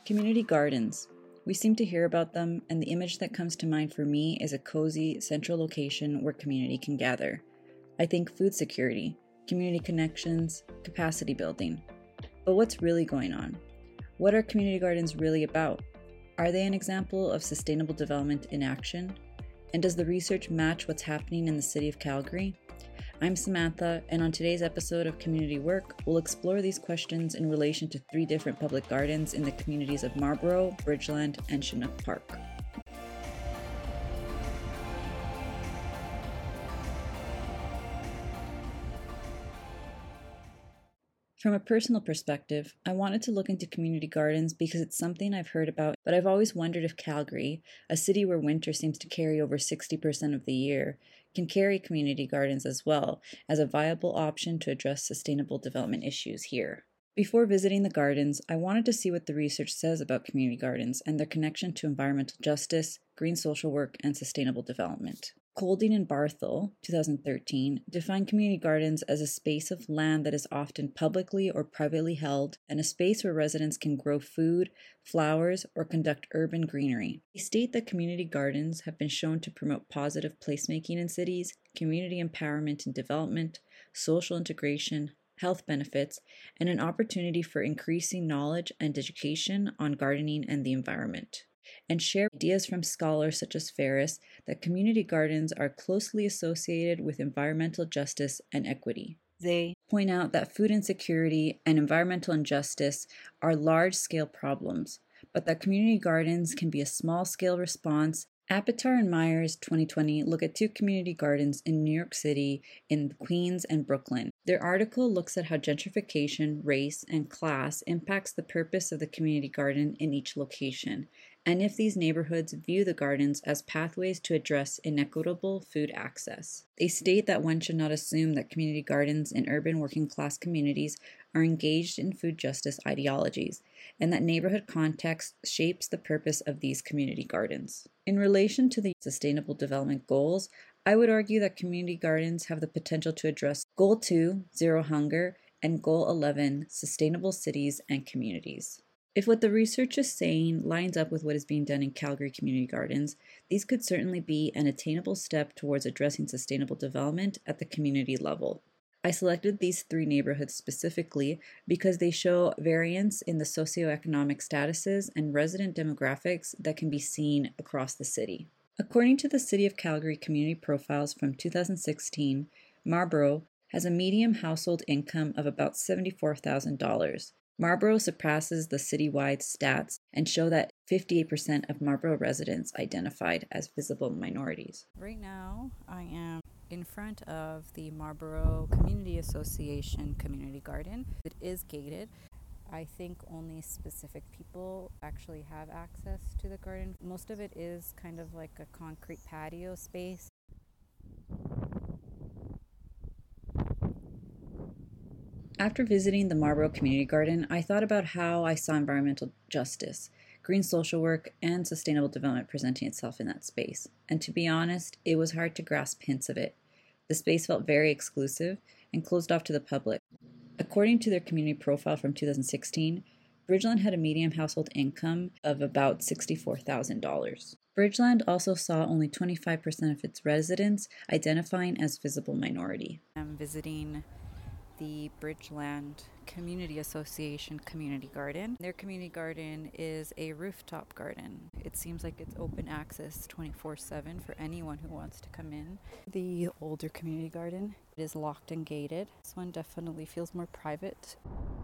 Community gardens. We seem to hear about them, and the image that comes to mind for me is a cozy, central location where community can gather. I think food security, community connections, capacity building. But what's really going on? What are community gardens really about? Are they an example of sustainable development in action? And does the research match what's happening in the city of Calgary? I'm Samantha, and on today's episode of Community Work, we'll explore these questions in relation to 3 different public gardens in the communities of Marlborough, Bridgeland, and Chinook Park. From a personal perspective, I wanted to look into community gardens because it's something I've heard about, but I've always wondered if Calgary, a city where winter seems to carry over 60% of the year, can carry community gardens as well as a viable option to address sustainable development issues here. Before visiting the gardens, I wanted to see what the research says about community gardens and their connection to environmental justice, green social work, and sustainable development. Colding and Barthel, 2013, defined community gardens as a space of land that is often publicly or privately held and a space where residents can grow food, flowers, or conduct urban greenery. They state that community gardens have been shown to promote positive placemaking in cities, community empowerment and development, social integration, health benefits, and an opportunity for increasing knowledge and education on gardening and the environment, and share ideas from scholars such as Ferris that community gardens are closely associated with environmental justice and equity. They point out that food insecurity and environmental injustice are large-scale problems, but that community gardens can be a small-scale response. Apitar and Myers 2020 look at 2 community gardens in New York City in Queens and Brooklyn. Their article looks at how gentrification, race, and class impacts the purpose of the community garden in each location, and if these neighborhoods view the gardens as pathways to address inequitable food access. They state that one should not assume that community gardens in urban working-class communities are engaged in food justice ideologies, and that neighborhood context shapes the purpose of these community gardens. In relation to the Sustainable Development Goals, I would argue that community gardens have the potential to address Goal 2, Zero Hunger, and Goal 11, Sustainable Cities and Communities. If what the research is saying lines up with what is being done in Calgary community gardens, these could certainly be an attainable step towards addressing sustainable development at the community level. I selected these 3 neighborhoods specifically because they show variance in the socioeconomic statuses and resident demographics that can be seen across the city. According to the City of Calgary Community Profiles from 2016, Marlborough has a median household income of about $74,000. Marlborough surpasses the citywide stats and show that 58% of Marlborough residents identified as visible minorities. Right now, I am in front of the Marlborough Community Association Community Garden. It is gated. I think only specific people actually have access to the garden. Most of it is kind of like a concrete patio space. After visiting the Marlborough Community Garden, I thought about how I saw environmental justice, green social work, and sustainable development presenting itself in that space. And to be honest, it was hard to grasp hints of it. The space felt very exclusive and closed off to the public. According to their community profile from 2016, Bridgeland had a median household income of about $64,000. Bridgeland also saw only 25% of its residents identifying as visible minority. I'm visiting the Bridgeland Community Association Community Garden. Their community garden is a rooftop garden. It seems like it's open access 24/7 for anyone who wants to come in. The older community garden is locked and gated. This one definitely feels more private.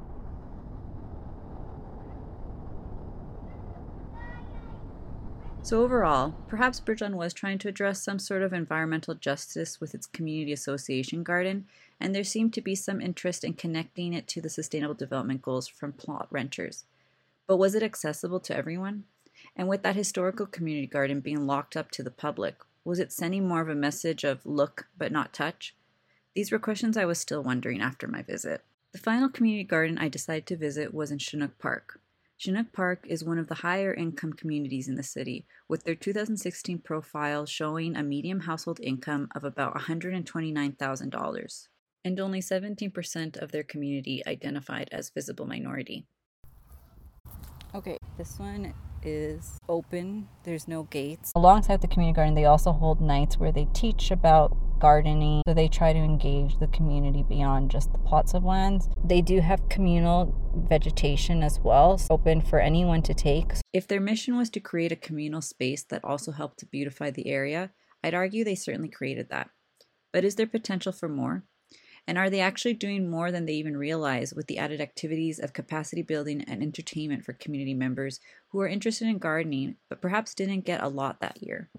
So overall, perhaps Bridgeland was trying to address some sort of environmental justice with its community association garden, and there seemed to be some interest in connecting it to the Sustainable Development Goals from plot renters. But was it accessible to everyone? And with that historical community garden being locked up to the public, was it sending more of a message of look but not touch? These were questions I was still wondering after my visit. The final community garden I decided to visit was in Chinook Park. Chinook Park is one of the higher income communities in the city, with their 2016 profile showing a median household income of about $129,000, and only 17% of their community identified as visible minority. Okay, this one is open. There's no gates. Alongside the community garden, they also hold nights where they teach about gardening. So they try to engage the community beyond just the plots of lands. They do have communal vegetation as well, so open for anyone to take. If their mission was to create a communal space that also helped to beautify the area, I'd argue they certainly created that. But is there potential for more? And are they actually doing more than they even realize with the added activities of capacity building and entertainment for community members who are interested in gardening but perhaps didn't get a lot that year?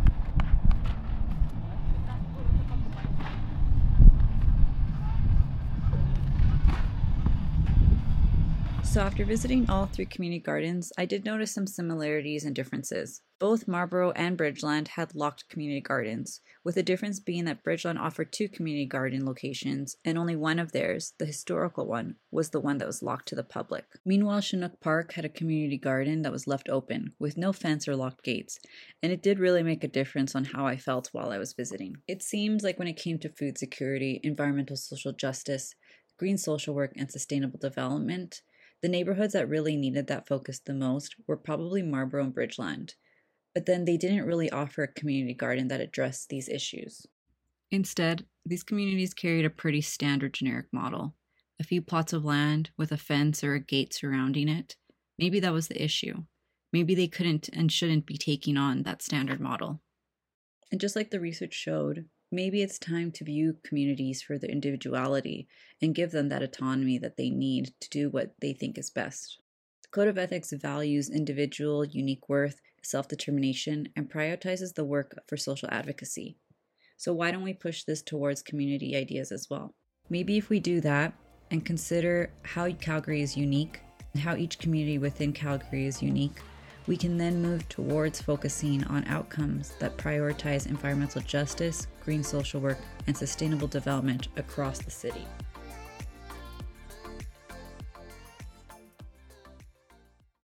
So after visiting all three community gardens, I did notice some similarities and differences. Both Marlborough and Bridgeland had locked community gardens, with the difference being that Bridgeland offered 2 community garden locations, and only one of theirs, the historical one, was the one that was locked to the public. Meanwhile, Chinook Park had a community garden that was left open, with no fence or locked gates, and it did really make a difference on how I felt while I was visiting. It seems like when it came to food security, environmental social justice, green social work, and sustainable development, the neighborhoods that really needed that focus the most were probably Marlborough and Bridgeland, but then they didn't really offer a community garden that addressed these issues. Instead, these communities carried a pretty standard generic model. A few plots of land with a fence or a gate surrounding it. Maybe that was the issue. Maybe they couldn't and shouldn't be taking on that standard model. And just like the research showed, maybe it's time to view communities for their individuality and give them that autonomy that they need to do what they think is best. The Code of Ethics values individual, unique worth, self-determination, and prioritizes the work for social advocacy. So why don't we push this towards community ideas as well? Maybe if we do that and consider how Calgary is unique and how each community within Calgary is unique, we can then move towards focusing on outcomes that prioritize environmental justice, green social work, and sustainable development across the city.